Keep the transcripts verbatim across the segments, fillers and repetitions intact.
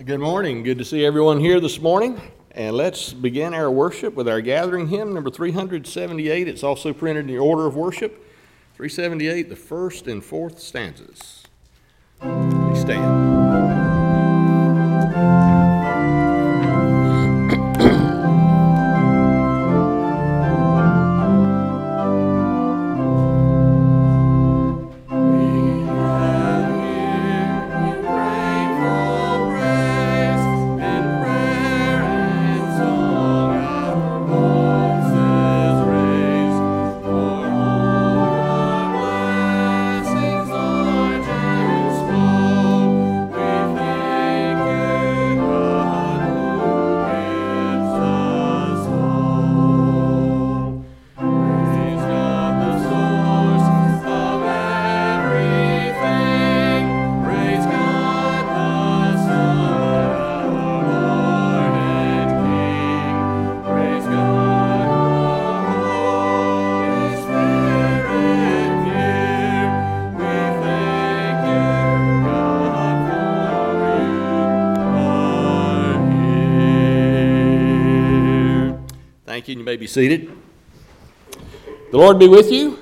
Good morning. Good to see everyone here this morning. And let's begin our worship with our gathering hymn, number three seventy-eight. It's also printed in the order of worship. three seventy-eight, the first and fourth stanzas. Please stand. Thank you, and you may be seated. The Lord be with you.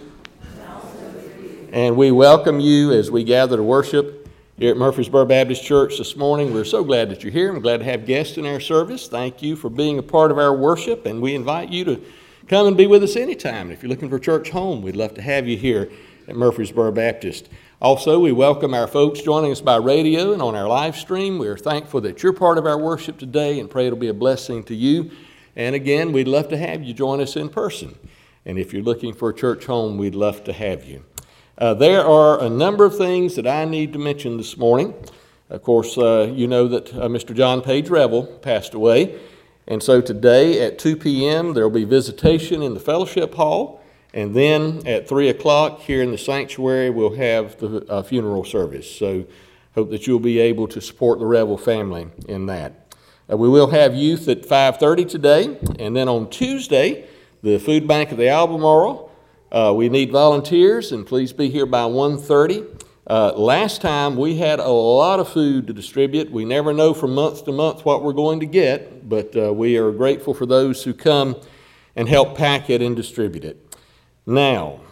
And we welcome you as we gather to worship here at Murfreesboro Baptist Church this morning. We're so glad that you're here. I'm glad to have guests in our service. Thank you for being a part of our worship, and we invite you to come and be with us anytime. If you're looking for a church home, we'd love to have you here at Murfreesboro Baptist. Also, we welcome our folks joining us by radio and on our live stream. We're thankful that you're part of our worship today and pray it'll be a blessing to you. And again, we'd love to have you join us in person. And if you're looking for a church home, we'd love to have you. Uh, there are a number of things that I need to mention this morning. Of course, uh, you know that uh, Mister John Page Revel passed away. And so today at two p.m. there will be visitation in the fellowship hall. And then at three o'clock here in the sanctuary, we'll have the uh, funeral service. So hope that you'll be able to support the Revel family in that. Uh, we will have youth at five thirty today, and then on Tuesday, the food bank of the Albemarle. Uh, we need volunteers, and please be here by one thirty. Uh, last time, we had a lot of food to distribute. We never know from month to month what we're going to get, but uh, we are grateful for those who come and help pack it and distribute it. Now,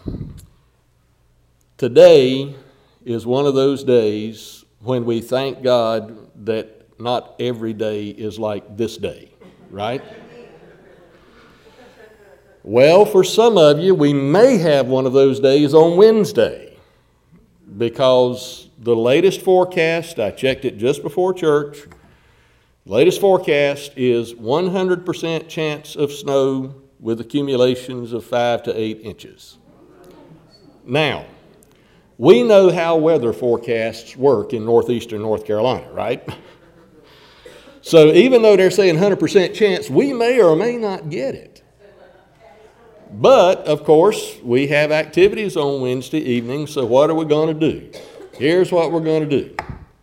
today is one of those days when we thank God that not every day is like this day, right? Well, for some of you, we may have one of those days on Wednesday because the latest forecast, I checked it just before church, latest forecast is one hundred percent chance of snow with accumulations of five to eight inches. Now, we know how weather forecasts work in northeastern North Carolina, right? So even though they're saying one hundred percent chance, we may or may not get it. But, of course, we have activities on Wednesday evening, so what are we going to do? Here's what we're going to do.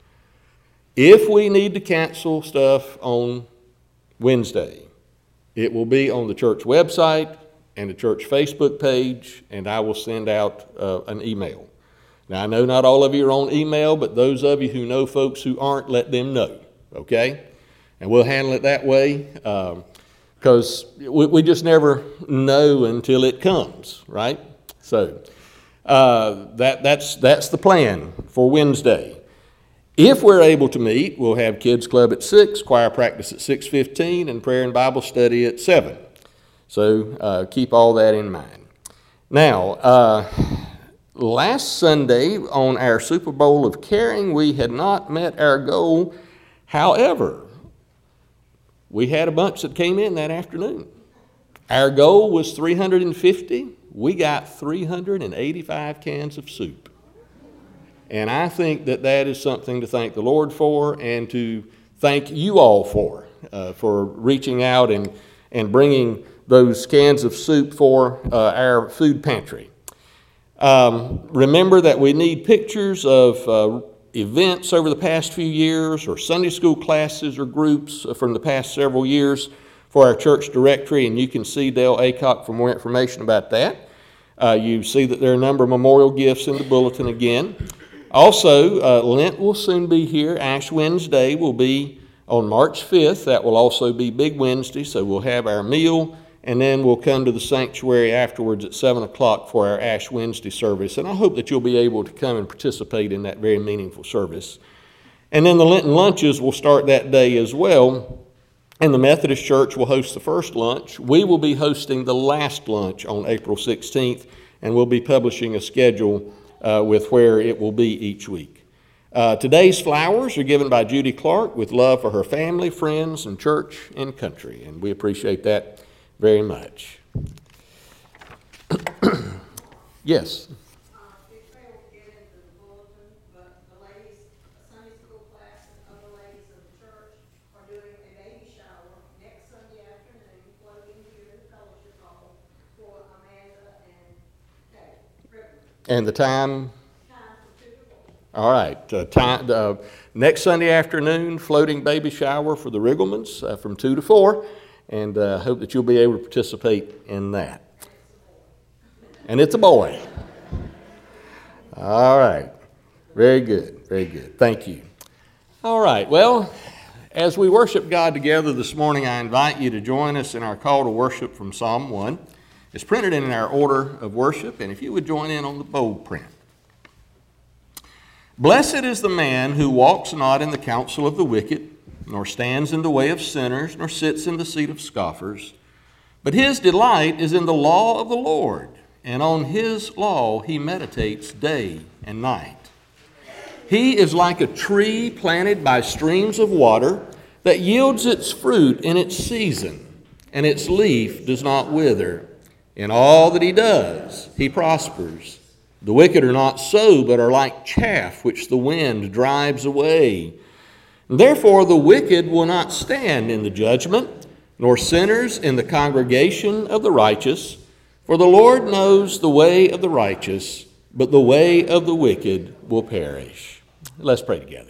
If we need to cancel stuff on Wednesday, it will be on the church website and the church Facebook page, and I will send out uh, an email. Now, I know not all of you are on email, but those of you who know folks who aren't, let them know, okay? And we'll handle it that way because um, we, we just never know until it comes, right? So uh, that, that's, that's the plan for Wednesday. If we're able to meet, we'll have kids club at six, choir practice at six fifteen, and prayer and Bible study at seven. So uh, keep all that in mind. Now, uh, last Sunday on our Super Bowl of Caring, we had not met our goal. However, we had a bunch that came in that afternoon. Our goal was three hundred fifty. We got three hundred eighty-five cans of soup. And I think that that is something to thank the Lord for and to thank you all for, uh, for reaching out and, and bringing those cans of soup for uh, our food pantry. Um, remember that we need pictures of uh, events over the past few years or Sunday school classes or groups from the past several years for our church directory, and you can see Dale Acock for more information about that. Uh, you see that there are a number of memorial gifts in the bulletin again. Also, uh, Lent will soon be here. Ash Wednesday will be On March fifth, that will also be Big Wednesday, so we'll have our meal, and then we'll come to the sanctuary afterwards at seven o'clock for our Ash Wednesday service. And I hope that you'll be able to come and participate in that very meaningful service. And then the Lenten lunches will start that day as well. And the Methodist Church will host the first lunch. We will be hosting the last lunch on April sixteenth, and we'll be publishing a schedule uh, with where it will be each week. Uh, today's flowers are given by Judy Clark with love for her family, friends, and church and country, and we appreciate that very much. Yes? And the time? All right. Uh, time, uh, next Sunday afternoon, floating baby shower for the Rigglemans uh, from two to four. And I uh, hope that you'll be able to participate in that. And it's a boy. All right. Very good. Very good. Thank you. All right. Well, as we worship God together this morning, I invite you to join us in our call to worship from Psalm one. It's printed in our order of worship, and if you would join in on the bold print. Blessed is the man who walks not in the counsel of the wicked, nor stands in the way of sinners, nor sits in the seat of scoffers. But his delight is in the law of the Lord, and on his law he meditates day and night. He is like a tree planted by streams of water that yields its fruit in its season, and its leaf does not wither. In all that he does, he prospers. The wicked are not so, but are like chaff which the wind drives away. Therefore the wicked will not stand in the judgment, nor sinners in the congregation of the righteous. For the Lord knows the way of the righteous, but the way of the wicked will perish. Let's pray together.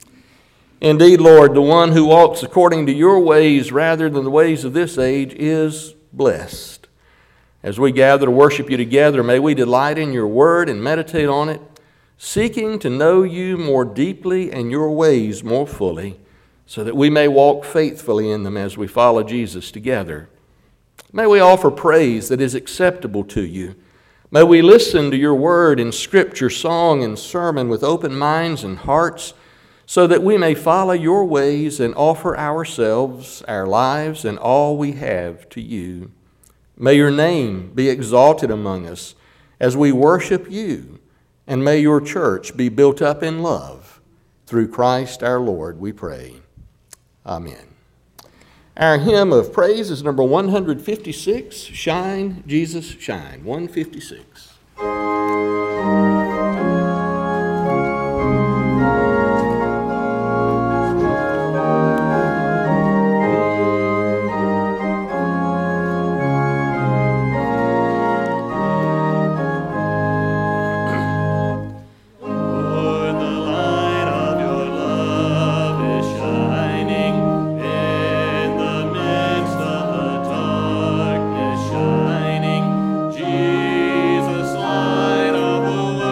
Indeed, Lord, the one who walks according to your ways rather than the ways of this age is blessed. As we gather to worship you together, may we delight in your word and meditate on it, seeking to know you more deeply and your ways more fully, so that we may walk faithfully in them as we follow Jesus together. May we offer praise that is acceptable to you. May we listen to your word in scripture, song, and sermon with open minds and hearts, so that we may follow your ways and offer ourselves, our lives, and all we have to you. May your name be exalted among us as we worship you, and may your church be built up in love. Through Christ our Lord, we pray. Amen. Our hymn of praise is number one fifty-six, Shine, Jesus, Shine, one fifty-six. Jesus, light of the world.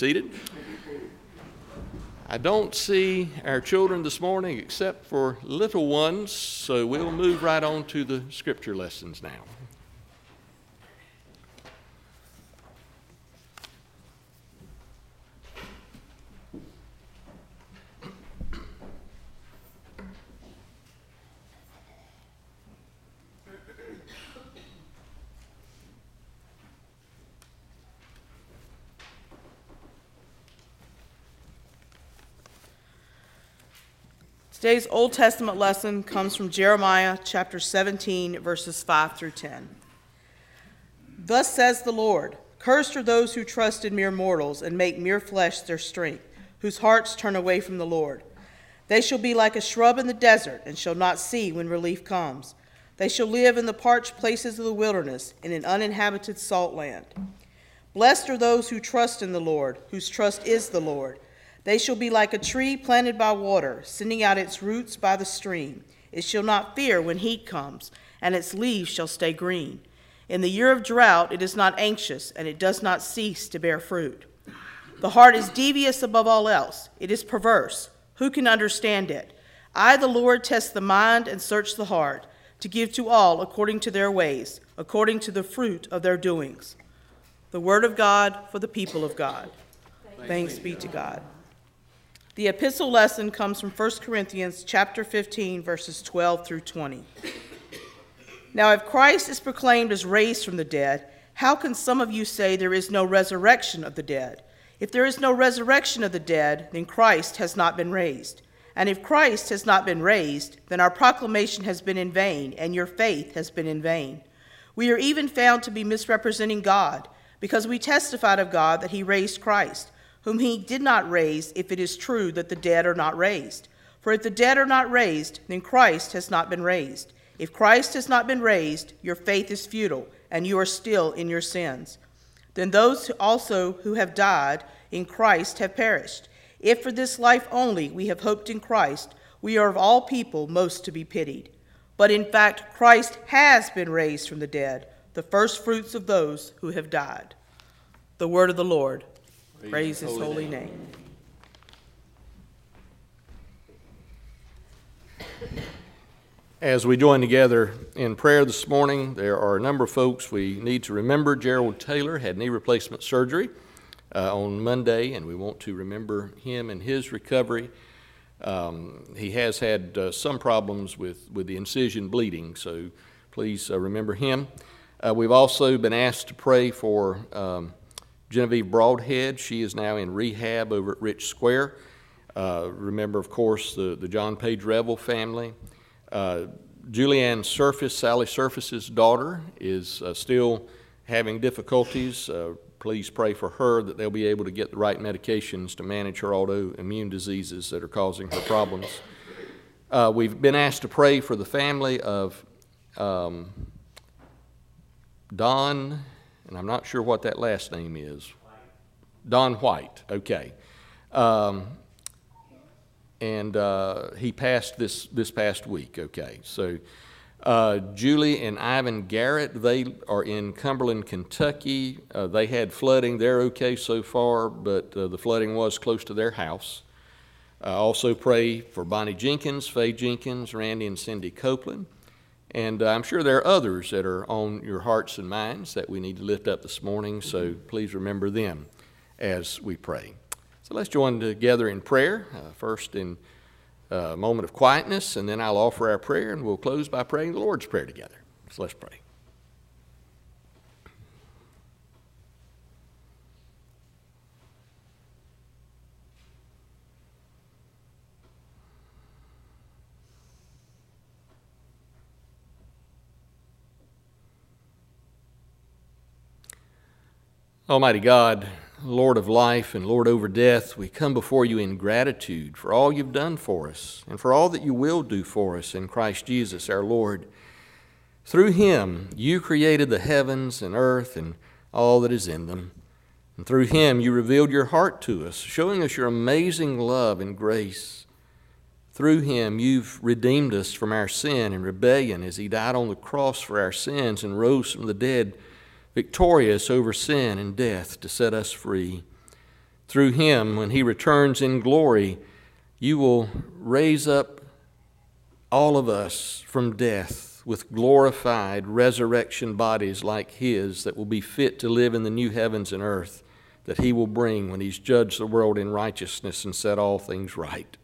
seated. I don't see our children this morning except for little ones, so we'll move right on to the scripture lessons now. Today's Old Testament lesson comes from Jeremiah chapter seventeen, verses five through ten. Thus says the Lord, cursed are those who trust in mere mortals and make mere flesh their strength, whose hearts turn away from the Lord. They shall be like a shrub in the desert and shall not see when relief comes. They shall live in the parched places of the wilderness, in an uninhabited salt land. Blessed are those who trust in the Lord, whose trust is the Lord. They shall be like a tree planted by water, sending out its roots by the stream. It shall not fear when heat comes, and its leaves shall stay green. In the year of drought it is not anxious, and it does not cease to bear fruit. The heart is devious above all else. It is perverse. Who can understand it? I, the Lord, test the mind and search the heart, to give to all according to their ways, according to the fruit of their doings. The word of God for the people of God. Thanks, Thanks be to God. The epistle lesson comes from First Corinthians chapter fifteen, verses twelve through twenty. Now, if Christ is proclaimed as raised from the dead, how can some of you say there is no resurrection of the dead? If there is no resurrection of the dead, then Christ has not been raised. And if Christ has not been raised, then our proclamation has been in vain, and your faith has been in vain. We are even found to be misrepresenting God, because we testified of God that he raised Christ, whom he did not raise, if it is true that the dead are not raised. For if the dead are not raised, then Christ has not been raised. If Christ has not been raised, your faith is futile, and you are still in your sins. Then those also who have died in Christ have perished. If for this life only we have hoped in Christ, we are of all people most to be pitied. But in fact, Christ has been raised from the dead, the first fruits of those who have died. The word of the Lord. Praise his holy name. As we join together in prayer this morning, there are a number of folks we need to remember. Gerald Taylor had knee replacement surgery uh, on Monday, and we want to remember him and his recovery. Um, he has had uh, some problems with, with the incision bleeding, so please uh, remember him. Uh, we've also been asked to pray for um, Genevieve Broadhead. She is now in rehab over at Rich Square. Uh, remember, of course, the, the John Page Revel family. Uh, Julianne Surface, Sally Surface's daughter, is uh, still having difficulties. Uh, please pray for her that they'll be able to get the right medications to manage her autoimmune diseases that are causing her problems. Uh, we've been asked to pray for the family of um, Don, and I'm not sure what that last name is. Don White, okay. Um, and uh, he passed this, this past week, okay. So uh, Julie and Ivan Garrett, they are in Cumberland, Kentucky. Uh, they had flooding. They're okay so far, but uh, the flooding was close to their house. Uh, also pray for Bonnie Jenkins, Faye Jenkins, Randy and Cindy Copeland. And uh, I'm sure there are others that are on your hearts and minds that we need to lift up this morning, so please remember them as we pray. So let's join together in prayer, uh, first in a moment of quietness, and then I'll offer our prayer, and we'll close by praying the Lord's Prayer together. So let's pray. Almighty God, Lord of life and Lord over death, we come before you in gratitude for all you've done for us and for all that you will do for us in Christ Jesus our Lord. Through him, you created the heavens and earth and all that is in them. And through him, you revealed your heart to us, showing us your amazing love and grace. Through him, you've redeemed us from our sin and rebellion as he died on the cross for our sins and rose from the dead, victorious over sin and death to set us free. through him, when he returns in glory, you will raise up all of us from death with glorified resurrection bodies like his that will be fit to live in the new heavens and earth that he will bring when he's judged the world in righteousness and set all things right.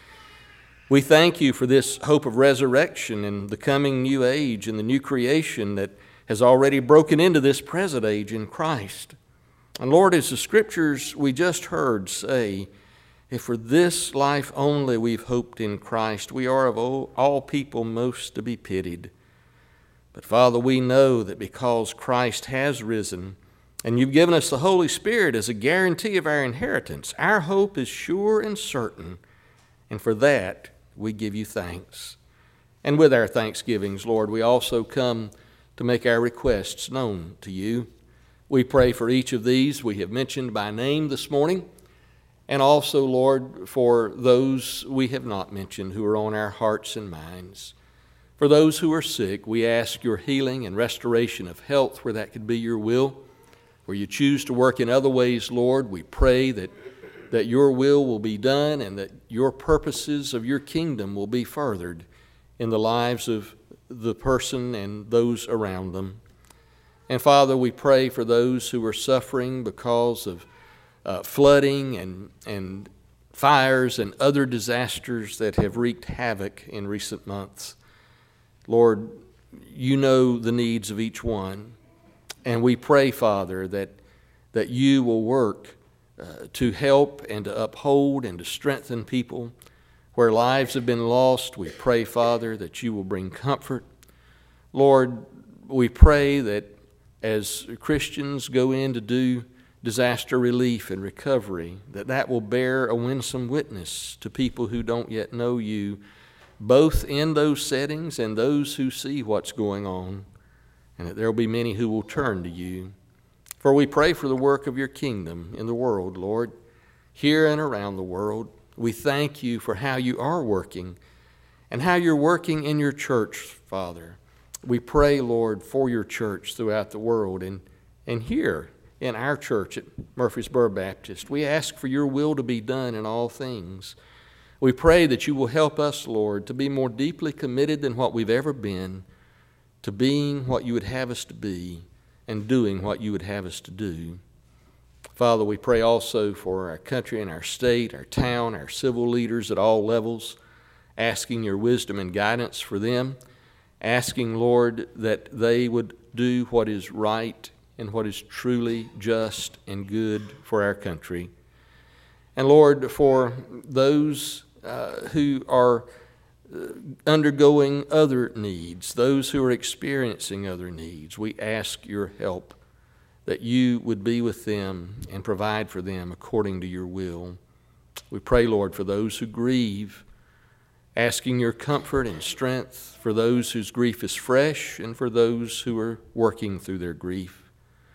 We thank you for this hope of resurrection and the coming new age and the new creation that has already broken into this present age in Christ. And Lord, as the scriptures we just heard say, if for this life only we've hoped in Christ, we are of all people most to be pitied. But Father, we know that because Christ has risen, and you've given us the Holy Spirit as a guarantee of our inheritance, our hope is sure and certain, and for that we give you thanks. And with our thanksgivings, Lord, we also come to make our requests known to you. We pray for each of these we have mentioned by name this morning, and also, Lord, for those we have not mentioned who are on our hearts and minds. For those who are sick, we ask your healing and restoration of health where that could be your will. Where you choose to work in other ways, Lord, we pray that, that your will will be done and that your purposes of your kingdom will be furthered in the lives of the person and those around them. And Father, we pray for those who are suffering because of uh, flooding and, and fires and other disasters that have wreaked havoc in recent months. Lord, you know the needs of each one. And we pray, Father, that, that you will work uh, to help and to uphold and to strengthen people. Where lives have been lost, we pray, Father, that you will bring comfort. Lord, we pray that as Christians go in to do disaster relief and recovery, that that will bear a winsome witness to people who don't yet know you, both in those settings and those who see what's going on, and that there will be many who will turn to you. For we pray for the work of your kingdom in the world, Lord, here and around the world. We thank you for how you are working and how you're working in your church, Father. We pray, Lord, for your church throughout the world and, and here in our church at Murfreesboro Baptist. We ask for your will to be done in all things. We pray that you will help us, Lord, to be more deeply committed than what we've ever been to being what you would have us to be and doing what you would have us to do. Father, we pray also for our country and our state, our town, our civil leaders at all levels, asking your wisdom and guidance for them, asking, Lord, that they would do what is right and what is truly just and good for our country. And Lord, for those uh, who are undergoing other needs, those who are experiencing other needs, we ask your help, that you would be with them and provide for them according to your will. We pray, Lord, for those who grieve, asking your comfort and strength for those whose grief is fresh and for those who are working through their grief.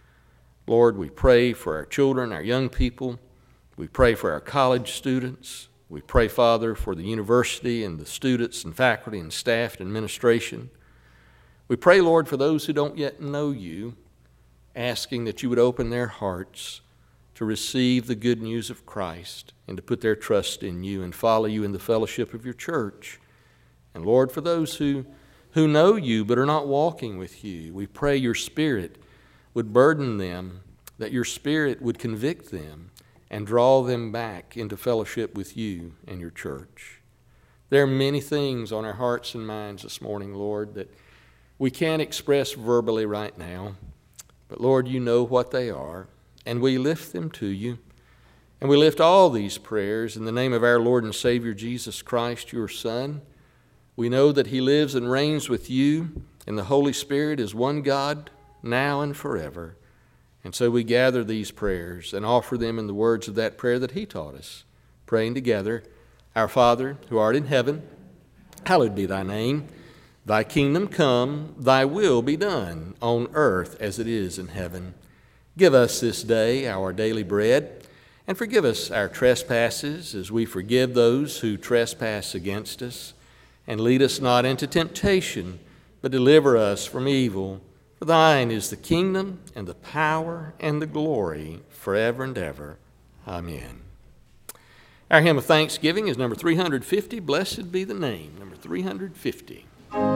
Lord, we pray for our children, our young people. We pray for our college students. We pray, Father, for the university and the students and faculty and staff and administration. We pray, Lord, for those who don't yet know you, asking that you would open their hearts to receive the good news of Christ and to put their trust in you and follow you in the fellowship of your church. And Lord, for those who, who know you but are not walking with you, we pray your Spirit would burden them, that your Spirit would convict them and draw them back into fellowship with you and your church. There are many things on our hearts and minds this morning, Lord, that we can't express verbally right now. But Lord, you know what they are, and we lift them to you. And we lift all these prayers in the name of our Lord and Savior Jesus Christ, your Son. We know that he lives and reigns with you, and the Holy Spirit is one God, now and forever. And so we gather these prayers and offer them in the words of that prayer that he taught us, praying together, Our Father, who art in heaven, hallowed be thy name. Thy kingdom come, thy will be done, on earth as it is in heaven. Give us this day our daily bread, and forgive us our trespasses as we forgive those who trespass against us. And lead us not into temptation, but deliver us from evil. For thine is the kingdom, and the power, and the glory, forever and ever. Amen. Our hymn of thanksgiving is number three hundred fifty, Blessed Be the Name, number three hundred fifty.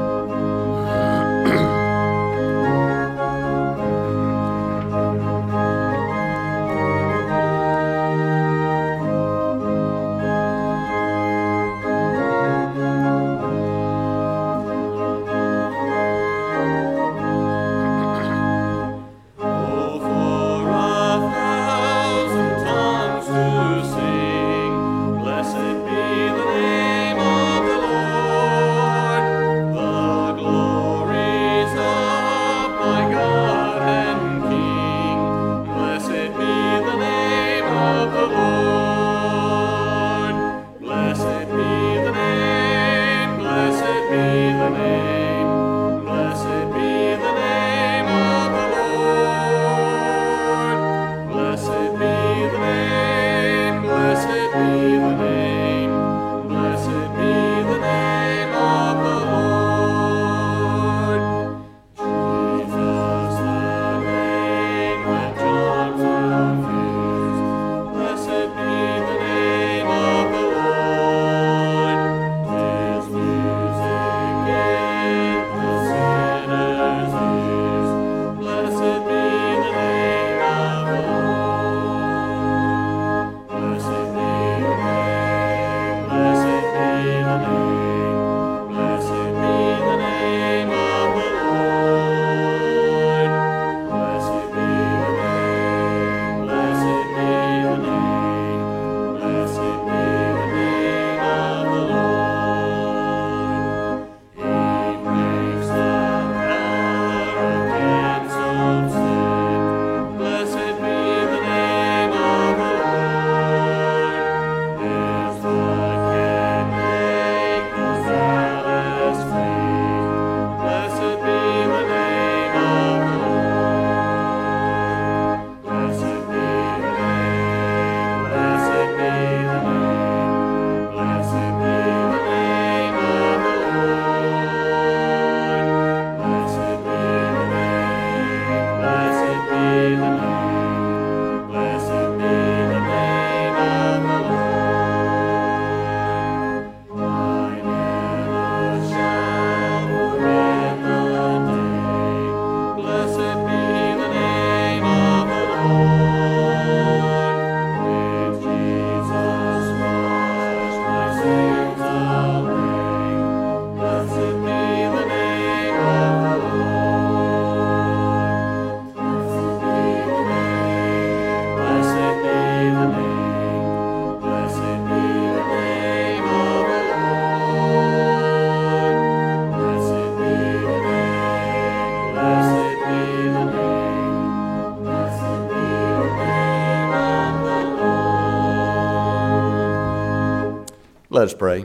Let us pray.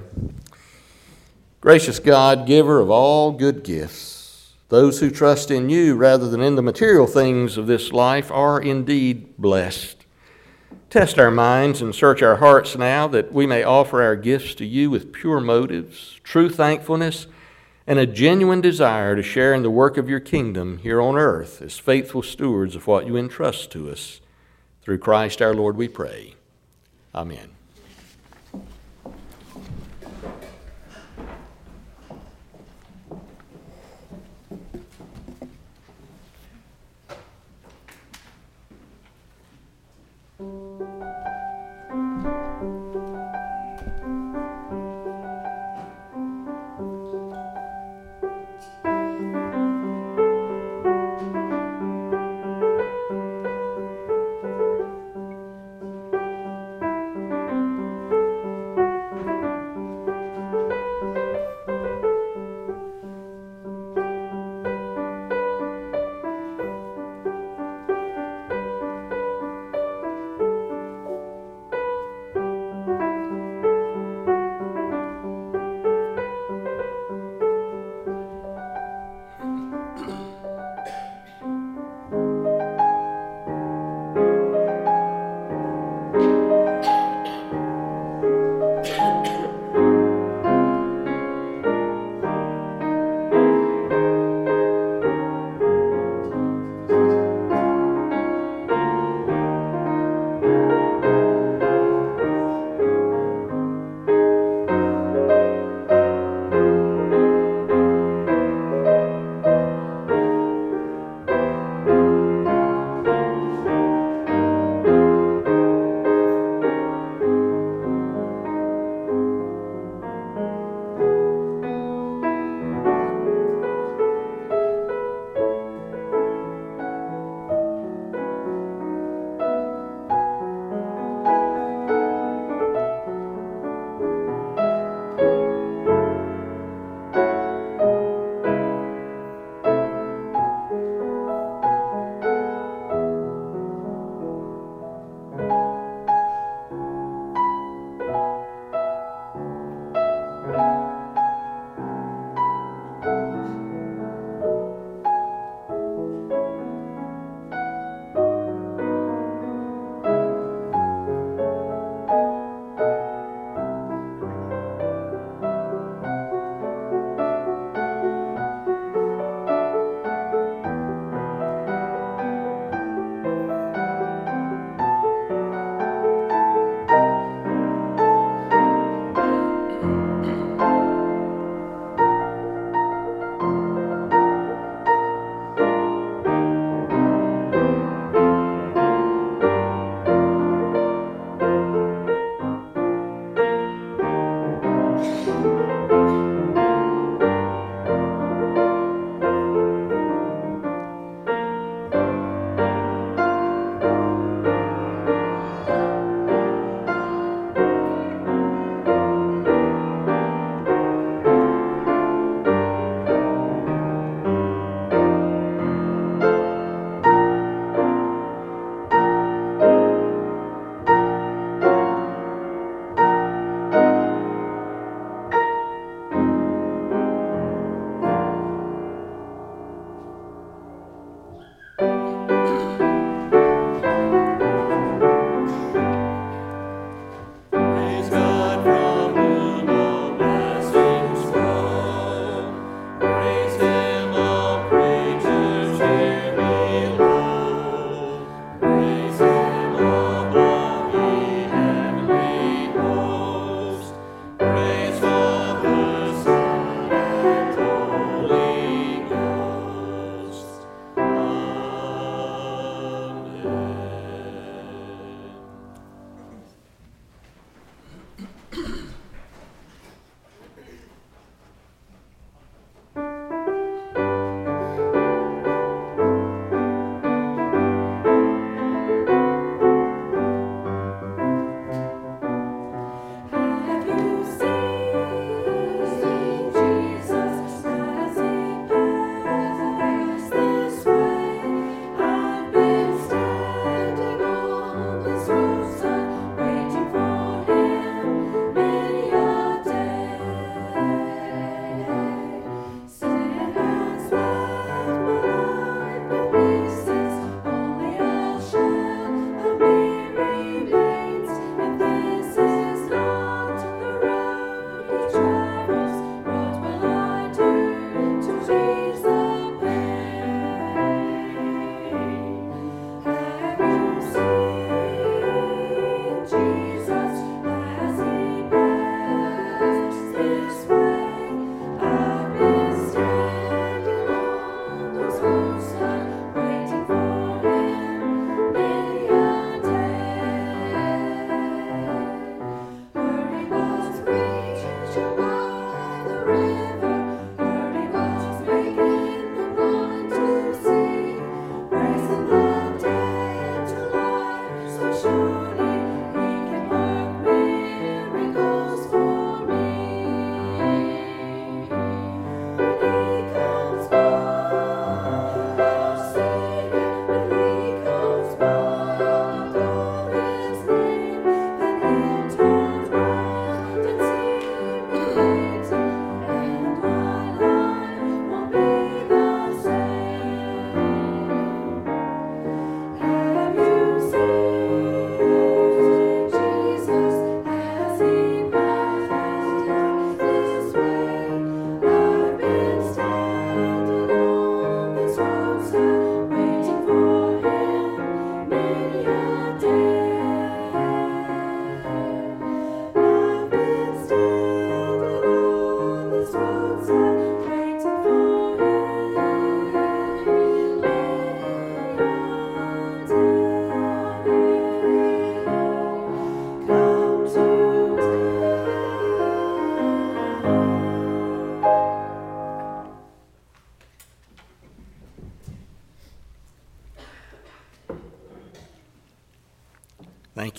Gracious God, giver of all good gifts, those who trust in you rather than in the material things of this life are indeed blessed. Test our minds and search our hearts now that we may offer our gifts to you with pure motives, true thankfulness, and a genuine desire to share in the work of your kingdom here on earth as faithful stewards of what you entrust to us. Through Christ our Lord we pray. Amen.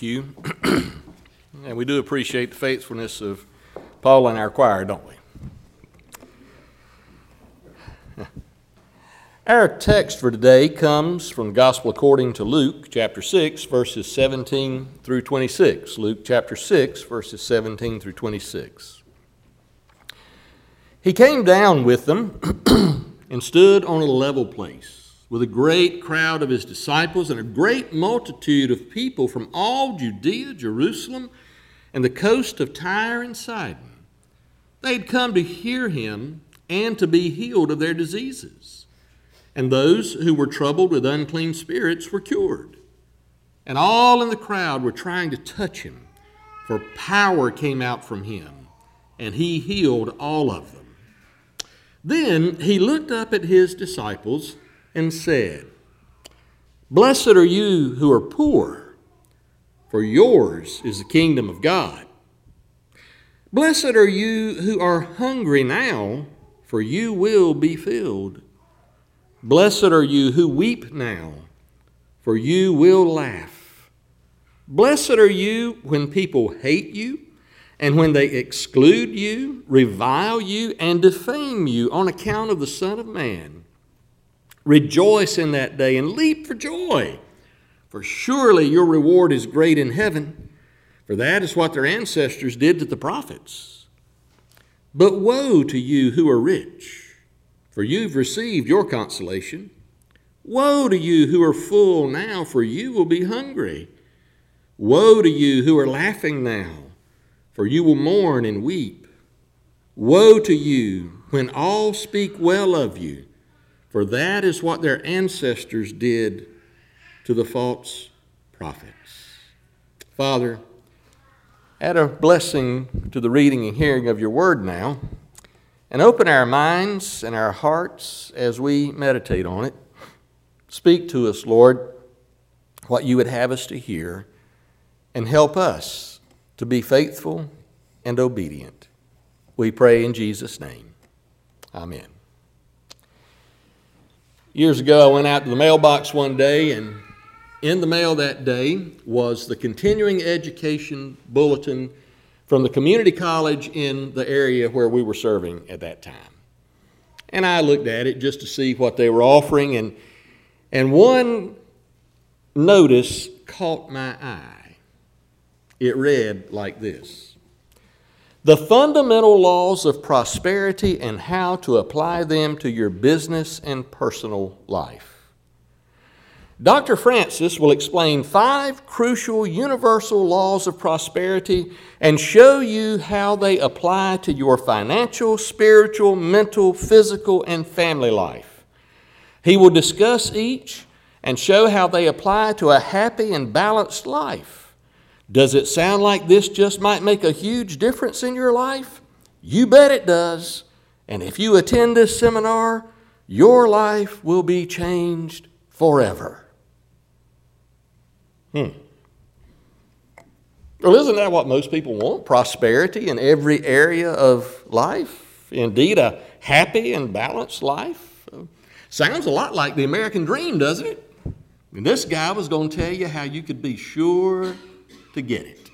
pew. And we do appreciate the faithfulness of Paul and our choir, don't we? Our text for today comes from the Gospel according to Luke, chapter six, verses seventeen through twenty-six. Luke chapter six, verses seventeen through twenty-six. He came down with them and stood on a level place with a great crowd of his disciples and a great multitude of people from all Judea, Jerusalem, and the coast of Tyre and Sidon. They had come to hear him and to be healed of their diseases. And those who were troubled with unclean spirits were cured. And all in the crowd were trying to touch him, for power came out from him, and he healed all of them. Then he looked up at his disciples and said, "Blessed are you who are poor, for yours is the kingdom of God. Blessed are you who are hungry now, for you will be filled. Blessed are you who weep now, for you will laugh. Blessed are you when people hate you, and when they exclude you, revile you, and defame you on account of the Son of Man. Rejoice in that day and leap for joy, for surely your reward is great in heaven, for that is what their ancestors did to the prophets. But woe to you who are rich, for you've received your consolation. Woe to you who are full now, for you will be hungry. Woe to you who are laughing now, for you will mourn and weep. Woe to you when all speak well of you, for that is what their ancestors did to the false prophets." Father, add a blessing to the reading and hearing of your word now, and open our minds and our hearts as we meditate on it. Speak to us, Lord, what you would have us to hear, and help us to be faithful and obedient. We pray in Jesus' name. Amen. Years ago, I went out to the mailbox one day, and in the mail that day was the continuing education bulletin from the community college in the area where we were serving at that time. And I looked at it just to see what they were offering, and, and one notice caught my eye. It read like this: "The fundamental laws of prosperity and how to apply them to your business and personal life. Doctor Francis will explain five crucial universal laws of prosperity and show you how they apply to your financial, spiritual, mental, physical, and family life. He will discuss each and show how they apply to a happy and balanced life. Does it sound like this just might make a huge difference in your life? You bet it does. And if you attend this seminar, your life will be changed forever." Hmm. Well, isn't that what most people want? Prosperity in every area of life? Indeed, a happy and balanced life? Sounds a lot like the American dream, doesn't it? And this guy was going to tell you how you could be sure to get it.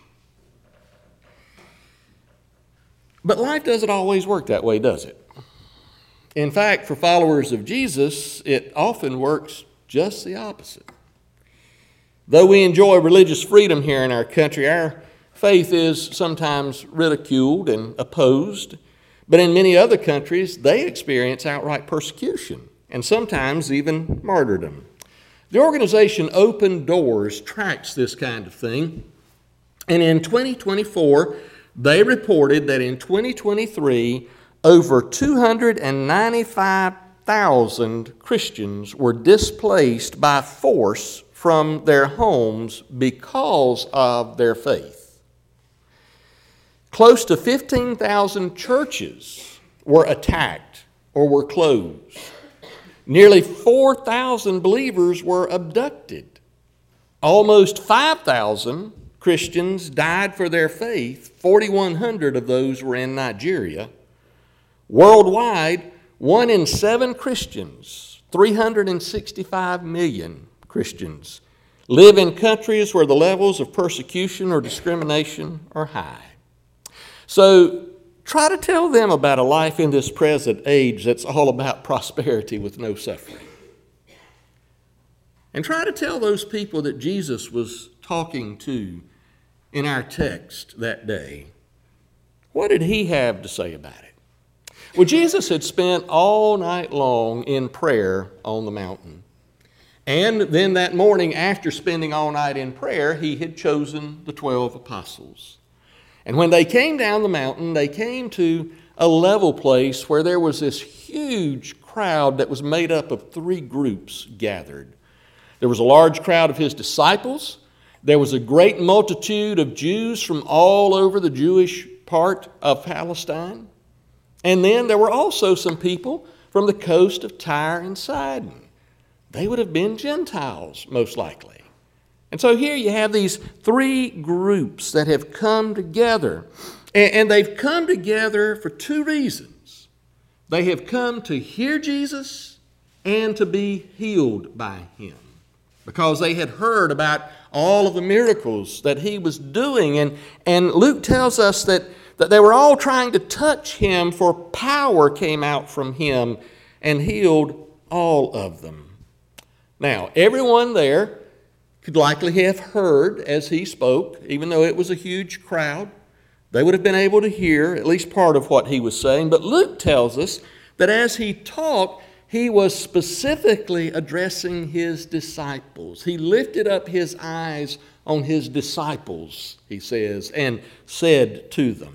But life doesn't always work that way, does it? In fact, for followers of Jesus, it often works just the opposite. Though we enjoy religious freedom here in our country, our faith is sometimes ridiculed and opposed. But in many other countries, they experience outright persecution and sometimes even martyrdom. The organization Open Doors tracks this kind of thing. And in twenty twenty-four, they reported that in twenty twenty-three, over two hundred ninety-five thousand Christians were displaced by force from their homes because of their faith. Close to fifteen thousand churches were attacked or were closed. Nearly four thousand believers were abducted. Almost five thousand Christians died for their faith. forty-one hundred of those were in Nigeria. Worldwide, one in seven Christians, three hundred sixty-five million Christians, live in countries where the levels of persecution or discrimination are high. So try to tell them about a life in this present age that's all about prosperity with no suffering. And try to tell those people that Jesus was talking to in our text that day, what did he have to say about it? Well, Jesus had spent all night long in prayer on the mountain. And then that morning, after spending all night in prayer, he had chosen the twelve apostles. And when they came down the mountain, they came to a level place where there was this huge crowd that was made up of three groups gathered. There was a large crowd of his disciples. There was a great multitude of Jews from all over the Jewish part of Palestine. And then there were also some people from the coast of Tyre and Sidon. They would have been Gentiles, most likely. And so here you have these three groups that have come together. And they've come together for two reasons. They have come to hear Jesus and to be healed by him, because they had heard about all of the miracles that he was doing. And, and Luke tells us that that they were all trying to touch him, for power came out from him and healed all of them. Now, everyone there could likely have heard as he spoke, even though it was a huge crowd. They would have been able to hear at least part of what he was saying. But Luke tells us that as he talked, he was specifically addressing his disciples. He lifted up his eyes on his disciples, he says, and said to them.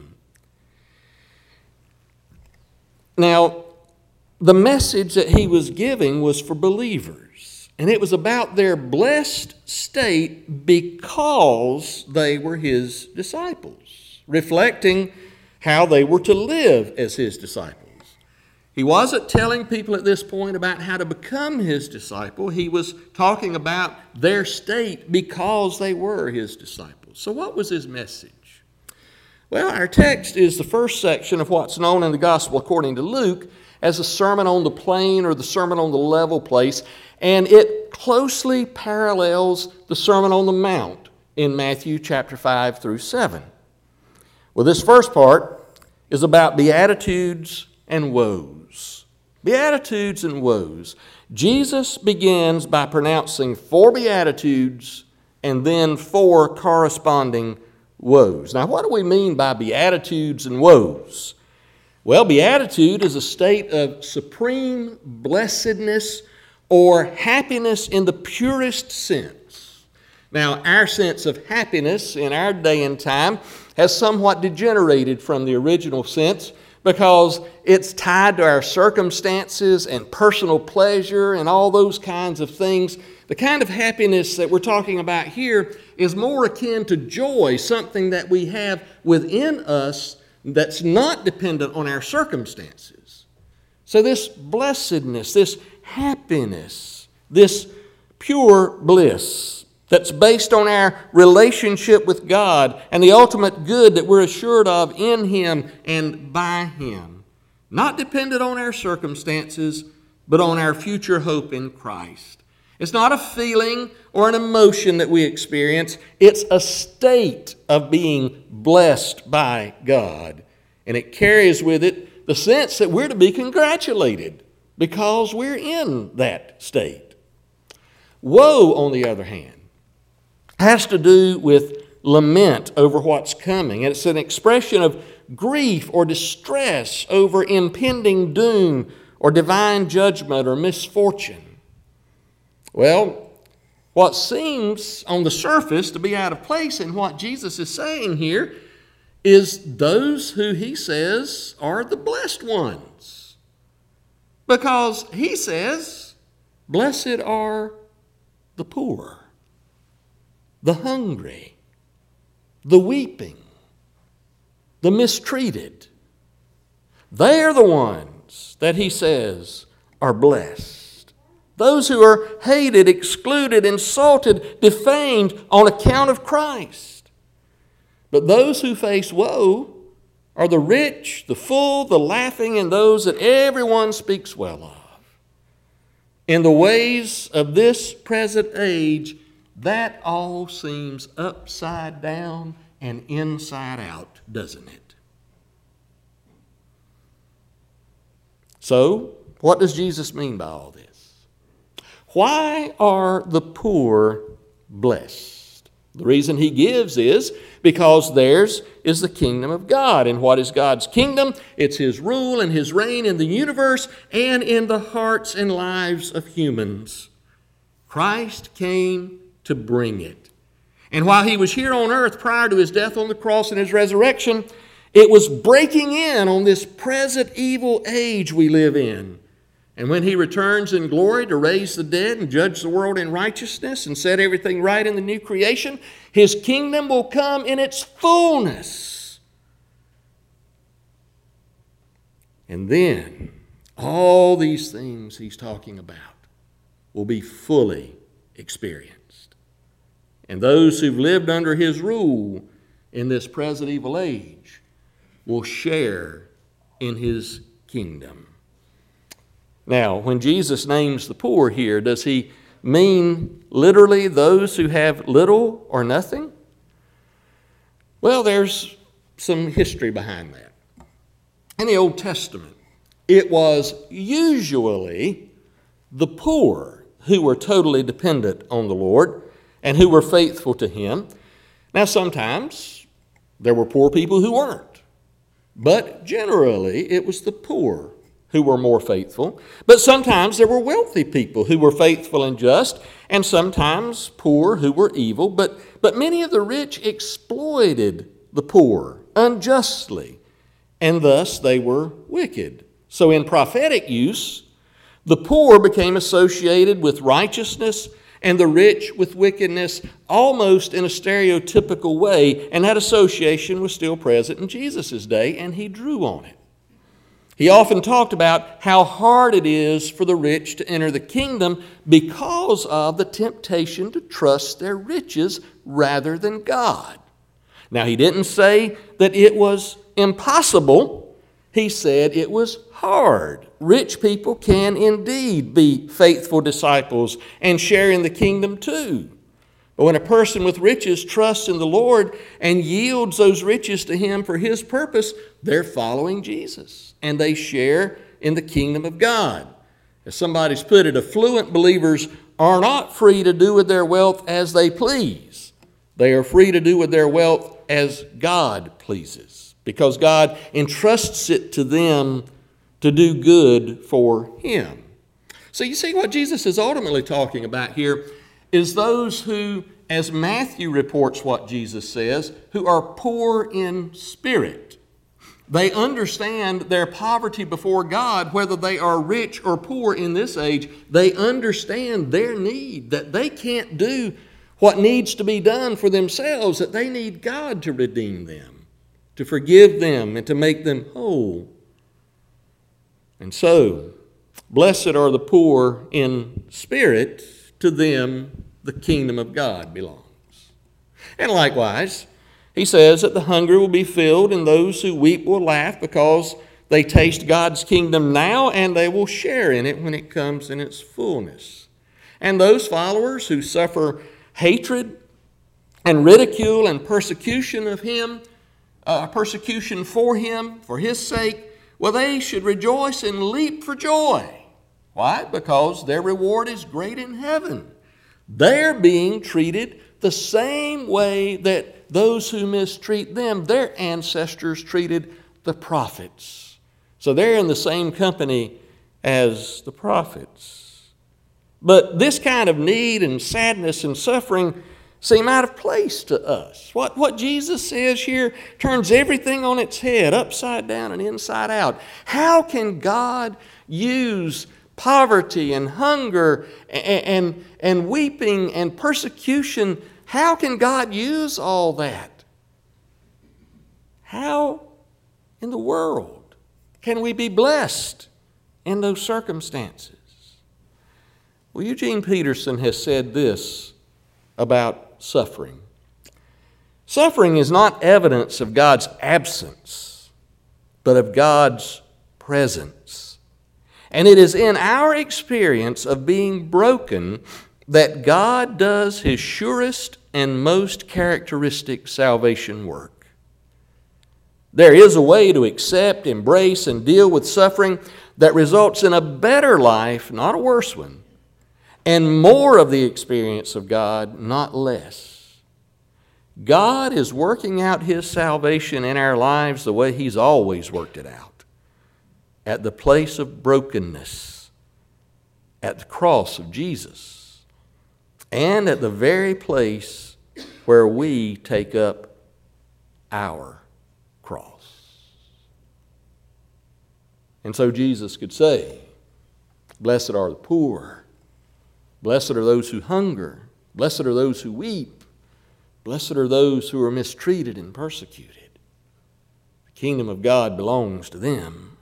Now, the message that he was giving was for believers, and it was about their blessed state because they were his disciples, reflecting how they were to live as his disciples. He wasn't telling people at this point about how to become his disciple. He was talking about their state because they were his disciples. So what was his message? Well, our text is the first section of what's known in the Gospel according to Luke as the Sermon on the Plain or the Sermon on the Level Place, and it closely parallels the Sermon on the Mount in Matthew chapter five through seven. Well, this first part is about beatitudes and woes. Beatitudes and woes. Jesus begins by pronouncing four beatitudes and then four corresponding woes. Now, what do we mean by beatitudes and woes? Well, beatitude is a state of supreme blessedness or happiness in the purest sense. Now, our sense of happiness in our day and time has somewhat degenerated from the original sense because it's tied to our circumstances and personal pleasure and all those kinds of things. The kind of happiness that we're talking about here is more akin to joy, something that we have within us that's not dependent on our circumstances. So this blessedness, this happiness, this pure bliss that's based on our relationship with God and the ultimate good that we're assured of in him and by him, not dependent on our circumstances, but on our future hope in Christ. It's not a feeling or an emotion that we experience. It's a state of being blessed by God. And it carries with it the sense that we're to be congratulated because we're in that state. Woe, on the other hand, has to do with lament over what's coming. It's an expression of grief or distress over impending doom or divine judgment or misfortune. Well, what seems on the surface to be out of place in what Jesus is saying here is those who he says are the blessed ones. Because he says, blessed are the poor, the hungry, the weeping, the mistreated. They are the ones that he says are blessed. Those who are hated, excluded, insulted, defamed on account of Christ. But those who face woe are the rich, the full, the laughing, and those that everyone speaks well of. In the ways of this present age, That all seems upside down and inside out, doesn't it? So, what does Jesus mean by all this? Why are the poor blessed? The reason he gives is because theirs is the kingdom of God. And what is God's kingdom? It's his rule and his reign in the universe and in the hearts and lives of humans. Christ came to bring it. And while he was here on earth prior to his death on the cross and his resurrection, it was breaking in on this present evil age we live in. And when he returns in glory to raise the dead and judge the world in righteousness and set everything right in the new creation, his kingdom will come in its fullness. And then all these things he's talking about will be fully experienced. And those who've lived under his rule in this present evil age will share in his kingdom. Now, when Jesus names the poor here, does he mean literally those who have little or nothing? Well, there's some history behind that. In the Old Testament, it was usually the poor who were totally dependent on the Lord and who were faithful to him. Now, sometimes there were poor people who weren't, but generally it was the poor who were more faithful. But sometimes there were wealthy people who were faithful and just, and sometimes poor who were evil. But, but many of the rich exploited the poor unjustly, and thus they were wicked. So in prophetic use, the poor became associated with righteousness and the rich with wickedness, almost in a stereotypical way, and that association was still present in Jesus' day, and he drew on it. He often talked about how hard it is for the rich to enter the kingdom because of the temptation to trust their riches rather than God. Now, he didn't say that it was impossible. He said it was hard. Rich people can indeed be faithful disciples and share in the kingdom too. But when a person with riches trusts in the Lord and yields those riches to him for his purpose, they're following Jesus and they share in the kingdom of God. As somebody's put it, affluent believers are not free to do with their wealth as they please. They are free to do with their wealth as God pleases, because God entrusts it to them to do good for him. So you see what Jesus is ultimately talking about here is those who, as Matthew reports what Jesus says, who are poor in spirit. They understand their poverty before God, whether they are rich or poor in this age. They understand their need, that they can't do what needs to be done for themselves, that they need God to redeem them, to forgive them, and to make them whole. And so, blessed are the poor in spirit, to them the kingdom of God belongs. And likewise, he says that the hungry will be filled and those who weep will laugh, because they taste God's kingdom now and they will share in it when it comes in its fullness. And those followers who suffer hatred and ridicule and persecution of him, uh, persecution for him, for his sake, well, they should rejoice and leap for joy. Why? Because their reward is great in heaven. They're being treated the same way that those who mistreat them, their ancestors treated the prophets. So they're in the same company as the prophets. But this kind of need and sadness and suffering seem out of place to us. What, what Jesus says here turns everything on its head, upside down and inside out. How can God use poverty and hunger and, and, and weeping and persecution? How can God use all that? How in the world can we be blessed in those circumstances? Well, Eugene Peterson has said this about suffering. Suffering is not evidence of God's absence, but of God's presence. And it is in our experience of being broken that God does His surest and most characteristic salvation work. There is a way to accept, embrace, and deal with suffering that results in a better life, not a worse one, and more of the experience of God, not less. God is working out His salvation in our lives the way He's always worked it out, at the place of brokenness, at the cross of Jesus, and at the very place where we take up our cross. And so Jesus could say, "Blessed are the poor. Blessed are those who hunger. Blessed are those who weep. Blessed are those who are mistreated and persecuted. The kingdom of God belongs to them."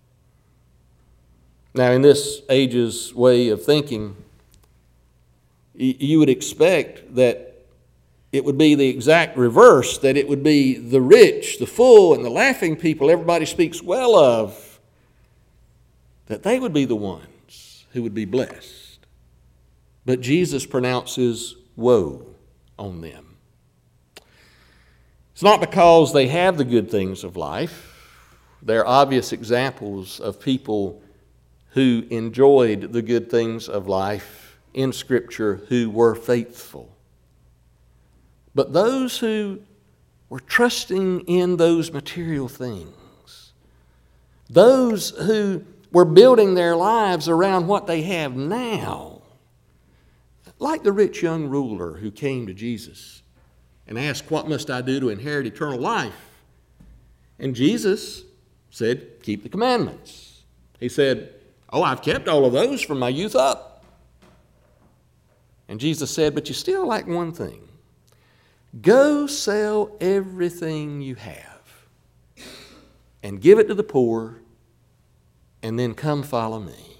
Now, in this age's way of thinking, you would expect that it would be the exact reverse, that it would be the rich, the full, and the laughing people everybody speaks well of, that they would be the ones who would be blessed. But Jesus pronounces woe on them. It's not because they have the good things of life. There are obvious examples of people who enjoyed the good things of life in Scripture who were faithful. But those who were trusting in those material things, those who were building their lives around what they have now, like the rich young ruler who came to Jesus and asked, "What must I do to inherit eternal life?" And Jesus said, "Keep the commandments." He said, "Oh, I've kept all of those from my youth up." And Jesus said, "But you still lack one thing. Go sell everything you have and give it to the poor, and then come follow me."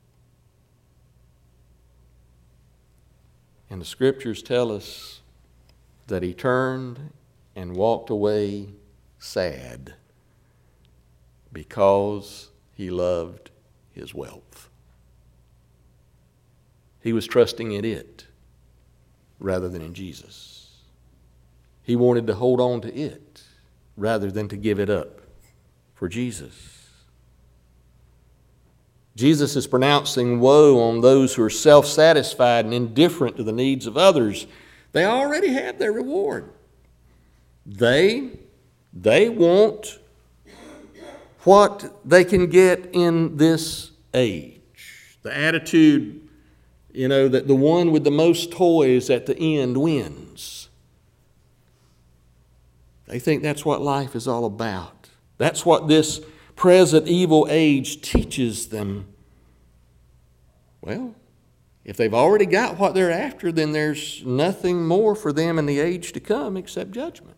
And the Scriptures tell us that he turned and walked away sad because he loved his wealth. He was trusting in it rather than in Jesus. He wanted to hold on to it rather than to give it up for Jesus. Jesus is pronouncing woe on those who are self-satisfied and indifferent to the needs of others. They already have their reward. They, they want what they can get in this age. The attitude, you know, that the one with the most toys at the end wins. They think that's what life is all about. That's what this present evil age teaches them. Well, if they've already got what they're after, then there's nothing more for them in the age to come except judgment.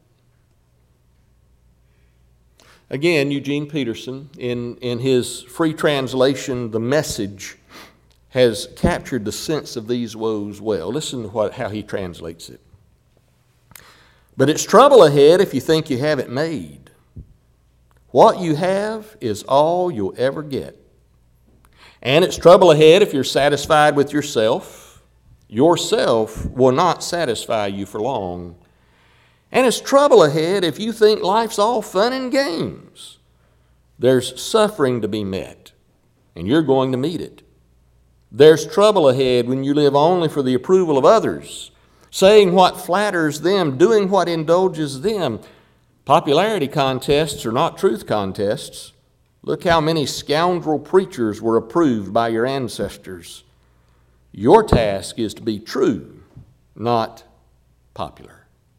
Again, Eugene Peterson, in, in his free translation, The Message, has captured the sense of these woes well. Listen to what, how he translates it. "But it's trouble ahead if you think you have it made. What you have is all you'll ever get. And it's trouble ahead if you're satisfied with yourself. Yourself will not satisfy you for long. And it's trouble ahead if you think life's all fun and games. There's suffering to be met, and you're going to meet it. There's trouble ahead when you live only for the approval of others, saying what flatters them, doing what indulges them. Popularity contests are not truth contests. Look how many scoundrel preachers were approved by your ancestors. Your task is to be true, not popular."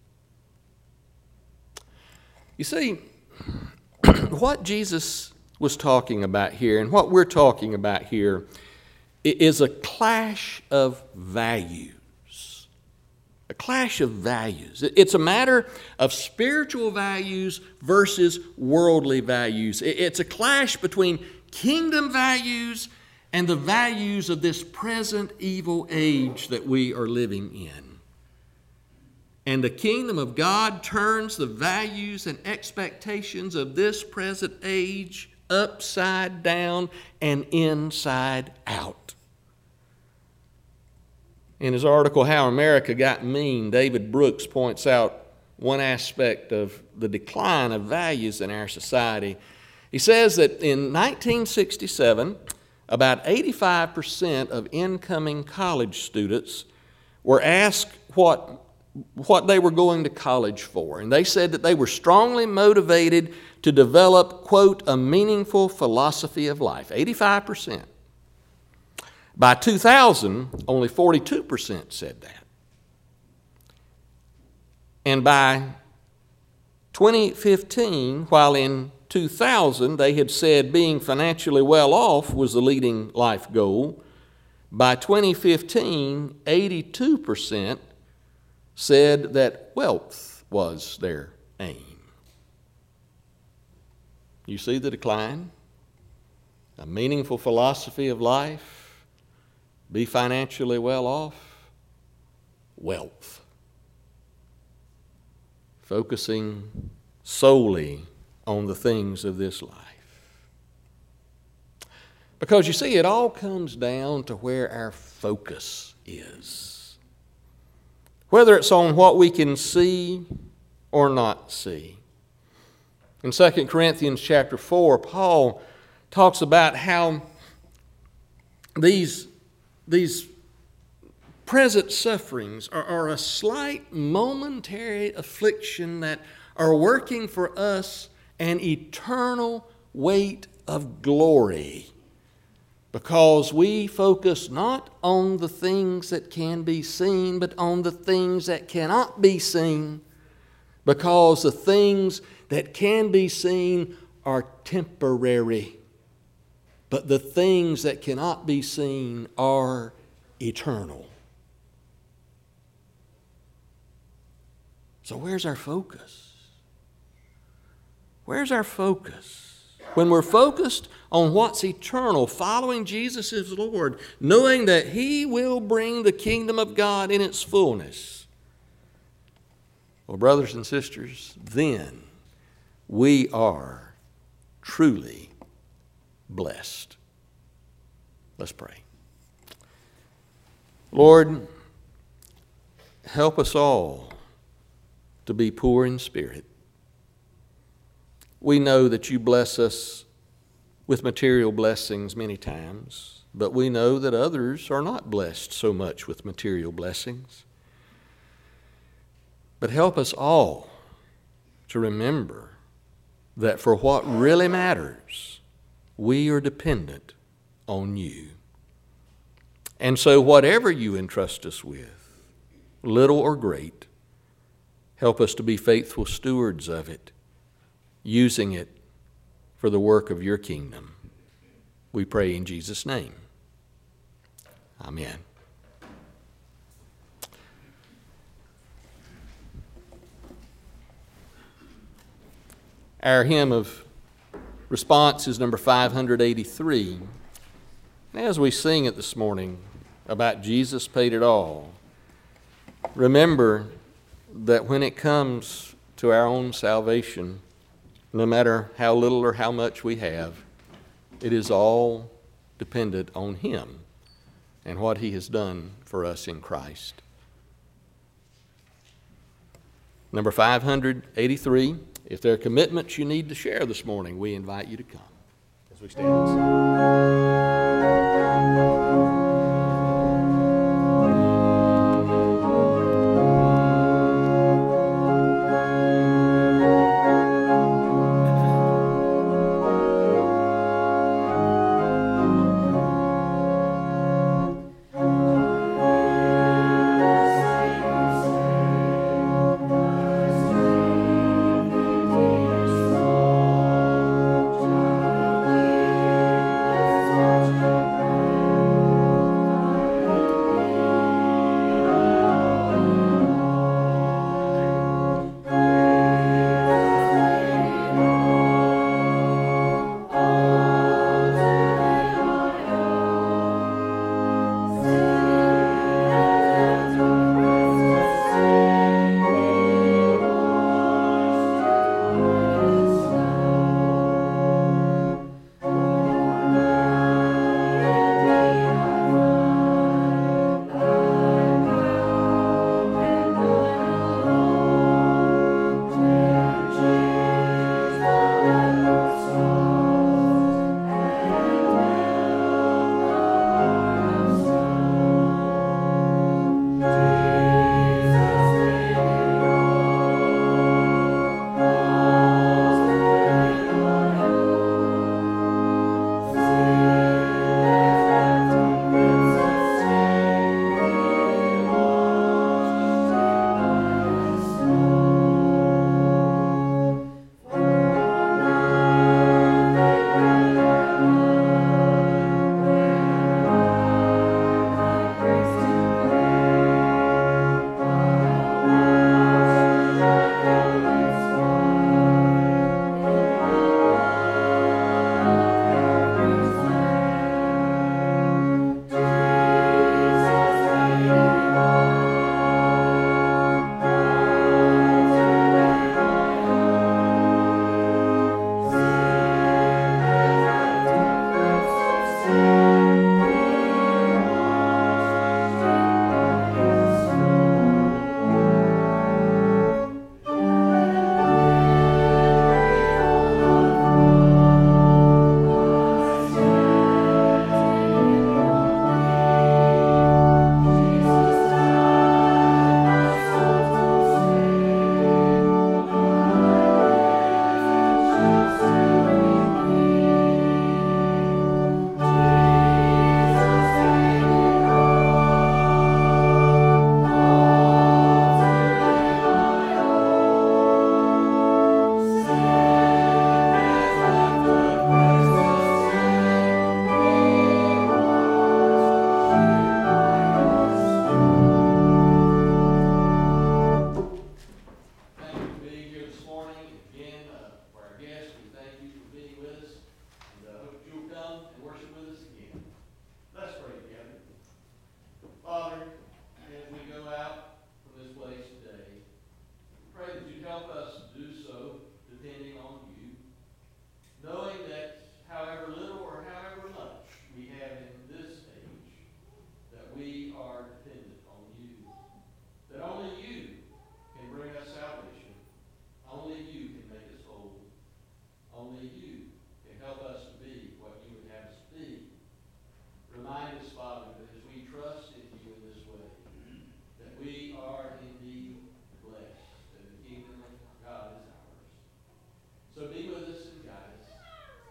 You see, what Jesus was talking about here and what we're talking about here is a clash of values. A clash of values. It's a matter of spiritual values versus worldly values. It's a clash between kingdom values and the values of this present evil age that we are living in. And the kingdom of God turns the values and expectations of this present age upside down and inside out. In his article, How America Got Mean, David Brooks points out one aspect of the decline of values in our society. He says that in nineteen sixty-seven, about eighty-five percent of incoming college students were asked what, what they were going to college for. And they said that they were strongly motivated to develop, quote, a meaningful philosophy of life. eighty-five percent. By two thousand, only forty-two percent said that. And by twenty fifteen, while in two thousand they had said being financially well off was the leading life goal, by twenty fifteen, eighty-two percent said that wealth was their aim. You see the decline? A meaningful philosophy of life, be financially well off, wealth. Focusing solely on the things of this life. Because you see, it all comes down to where our focus is. Whether it's on what we can see or not see. In Second Corinthians chapter four, Paul talks about how these, these present sufferings are, are a slight momentary affliction that are working for us an eternal weight of glory, because we focus not on the things that can be seen, but on the things that cannot be seen, because the things that can be seen are temporary, but the things that cannot be seen are eternal. So where's our focus? Where's our focus? When we're focused on what's eternal, following Jesus as Lord, knowing that He will bring the kingdom of God in its fullness, well, brothers and sisters, then we are truly blessed. Let's pray. Lord, help us all to be poor in spirit. We know that you bless us with material blessings many times, but we know that others are not blessed so much with material blessings. But help us all to remember that for what really matters, we are dependent on you. And so whatever you entrust us with, little or great, help us to be faithful stewards of it, using it for the work of your kingdom. We pray in Jesus' name. Amen. Our hymn of response is number five hundred eighty-three. As we sing it this morning about Jesus paid it all, remember that when it comes to our own salvation, no matter how little or how much we have, it is all dependent on Him and what He has done for us in Christ. Number five hundred eighty-three. If there are commitments you need to share this morning, we invite you to come as we stand and sing.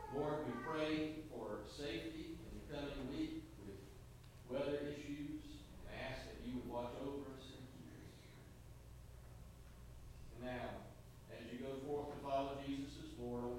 Lord, we pray for safety in the coming week with weather issues, and ask that you would watch over us and keep us. And now, as you go forth to follow Jesus' Lord